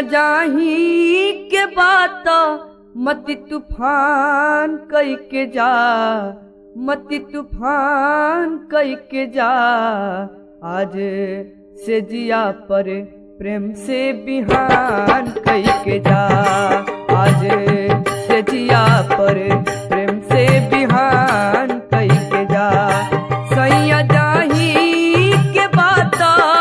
जाही के बात मति तूफान कई के जा, मति तूफान कई के जा। आज से जिया पर प्रेम से बिहान कई के जा, आज से जिया पर प्रेम से बिहान कई के जा। सैया जाही के बात,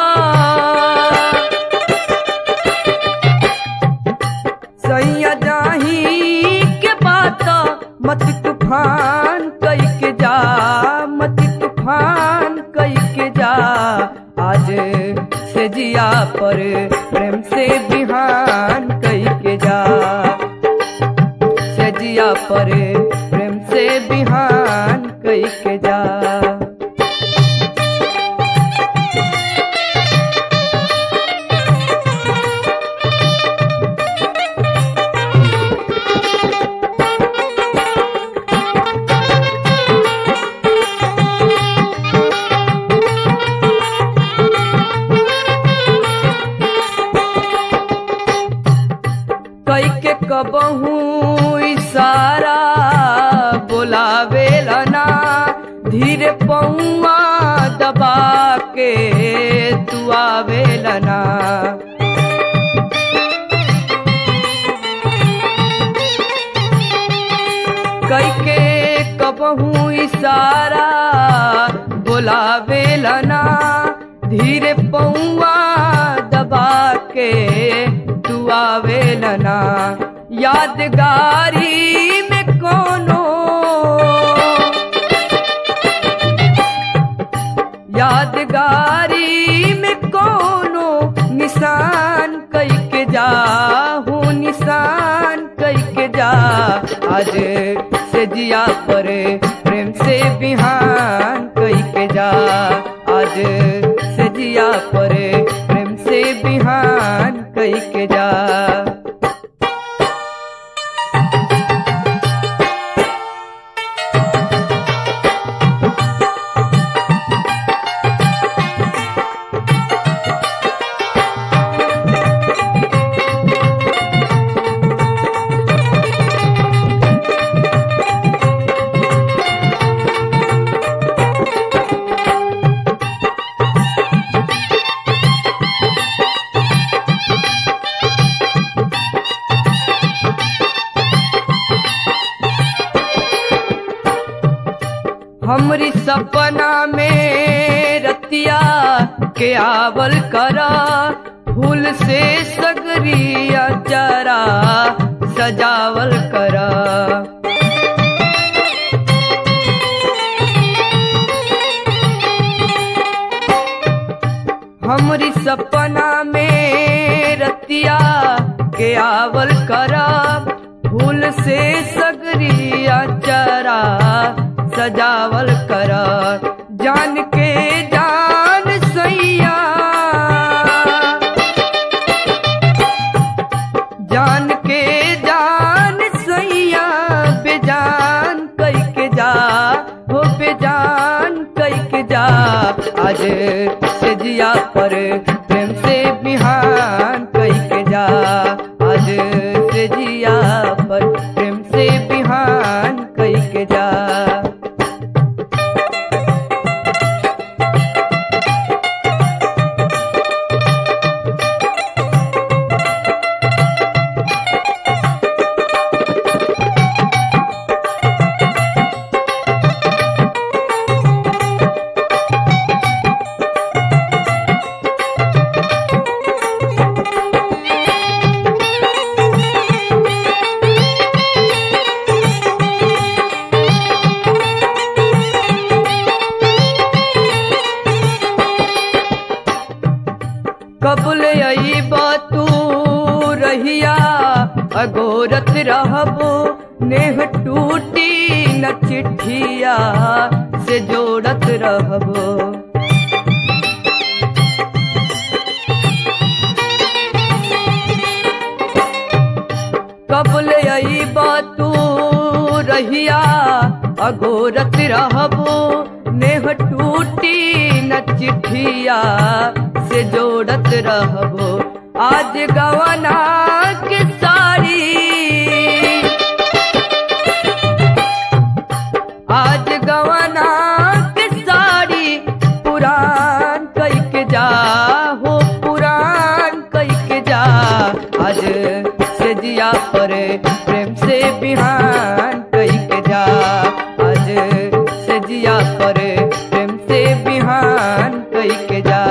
सैया जाही के बात मति तूफान कई के जा, मति तूफान कई के जा। आज से जिया पर प्रेम से बिहान कई के जा, से जिया पर प्रेम से बिहान कई के जा। कई के कबहू इशारा बोलावेला ना, धीरे पौआ दबा के तू आवेला ना। कई के कबहू इशारा बोलावेला ना, धीरे पौआ दबा के तू आवेला ना। यादगारी में कोनो, यादगारी में कोनो निशान कई के जा, हूँ निशान कई के जा। आज से जिया पर प्रेम से बिहान कई के जा, आज से जिया पर प्रेम से बिहान कई के जा। हमरी सपना में रतिया के आवल करा, फूल से सगरिया जरा सजावल करा। हमरी सपना में रतिया के आवल करा, फूल से सगरिया जरा सजावल करा। जान के जान सैया, जान के जान सैया बेजान कई के जा, हो बेजान कई के जा। आज से जिया पर प्रेम से बिहान कई के जा, आज से जिया पर प्रेम से बिहान कई के जा। कबुल अईबा तू रहिया अगोरत रहबो, नेह टूटी न चिट्ठिया से जोड़त रहबो। कबुल अईबा तू रहिया अगोरत रहबो, नेह टूटी न चिट्ठिया से जोड़त रहबो। आज गवना के साड़ी, आज गवना के साड़ी पुरान कई के जा हो, पुरान कई के जा। आज से जिया पर प्रेम से बिहान कई के जा, आज से जिया पर प्रेम से बिहान कई के जा।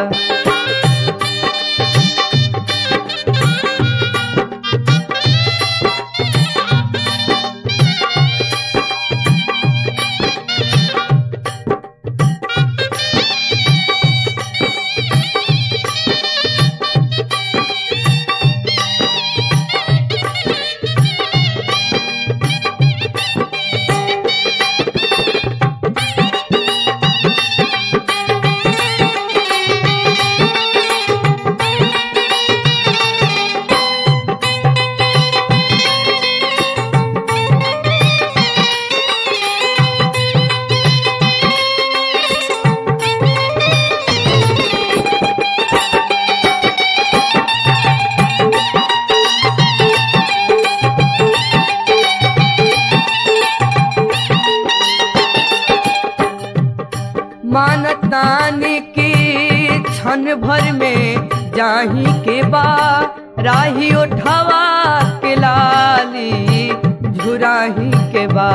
मानतानी की क्षण भर में जाही के बा, राही उठावा के लाली झुराही के बा।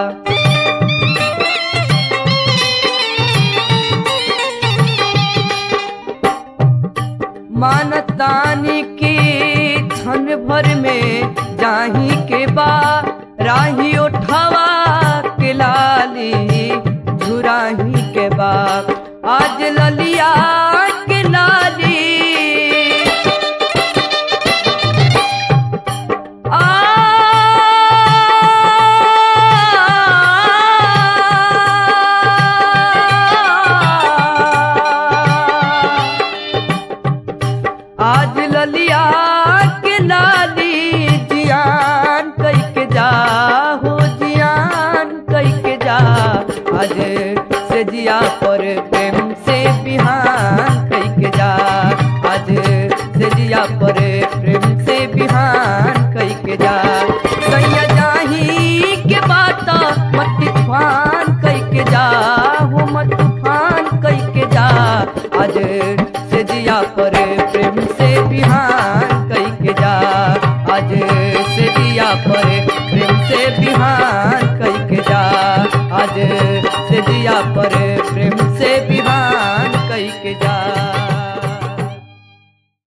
मानतानी की क्षण भर में जाही के बा, राही उठावा के लाली झुराही के बाप। आज ललिया के लाली आज ललिया के लाली जियान कई के जा हो, जियान कई के जा। आज से जिया पर प्रेम से बिहान कई के जा, आज से जिया पर प्रेम से बिहान कई के जा। सैया जाही के बात मत तूफान कई के जा हो, मत तूफान कई के जा। आज से जिया पर प्रेम से बिहान